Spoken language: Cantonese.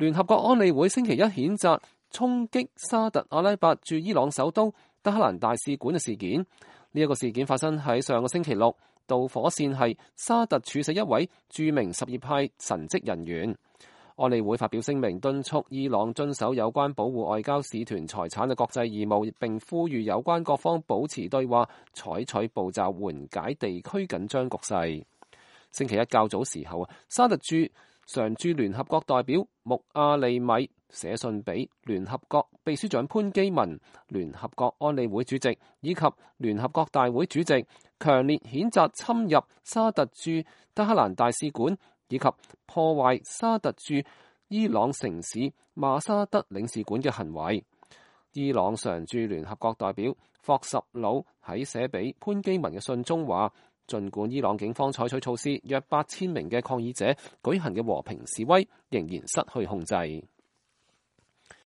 聯合國安理會星期一譴責衝擊沙特阿拉伯駐伊朗首都德黑蘭大使館嘅事件。呢一個事件發生喺上個星期六，導火線係沙特處死一位著名什葉派神職人員。安理會發表聲明，敦促伊朗遵守有關保護外交使團財產嘅國際義務，並呼籲有關各方保持對話，採取步驟緩解地區緊張局勢。星期一較早時候，沙特常駐聯合國代表穆阿利米寫信俾聯合國秘書長潘基文、聯合國安理會主席以及聯合國大會主席，強烈譴責侵入沙特駐德黑蘭大使館以及破壞沙特駐伊朗城市馬沙德領事館嘅行為。伊朗常駐聯合國代表霍什魯喺寫俾潘基文嘅信中話，儘管伊朗警方採取措施，約8000名嘅抗議者舉行嘅和平示威仍然失去控制。